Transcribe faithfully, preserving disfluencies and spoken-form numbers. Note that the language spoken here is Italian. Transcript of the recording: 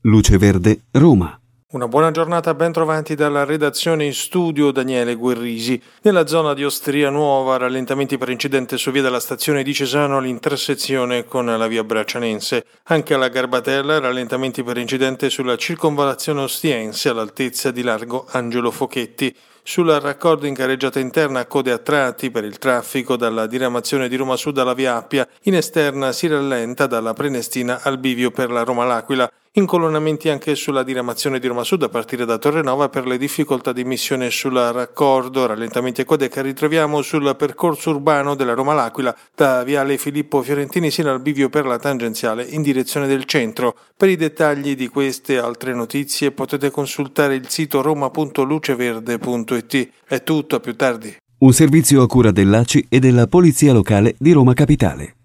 Luce Verde, Roma. Una buona giornata, ben trovati dalla redazione in studio Daniele Guerrisi. Nella zona di Osteria Nuova, rallentamenti per incidente su via della stazione di Cesano all'intersezione con la via Braccianense. Anche alla Garbatella, rallentamenti per incidente sulla circonvallazione ostiense all'altezza di largo Angelo Fochetti. Sulla raccordo in carreggiata interna code a tratti per il traffico dalla diramazione di Roma Sud alla via Appia. In esterna si rallenta dalla Prenestina al bivio per la Roma L'Aquila. Incolonnamenti anche sulla diramazione di Roma Sud a partire da Torrenova per le difficoltà di emissione sulla raccordo, rallentamenti e code che ritroviamo sul percorso urbano della Roma L'Aquila da viale Filippo Fiorentini sino al bivio per la tangenziale in direzione del centro. Per i dettagli di queste e altre notizie potete consultare il sito roma punto luceverde punto it. È tutto, a più tardi. Un servizio a cura dell'A C I e della Polizia Locale di Roma Capitale.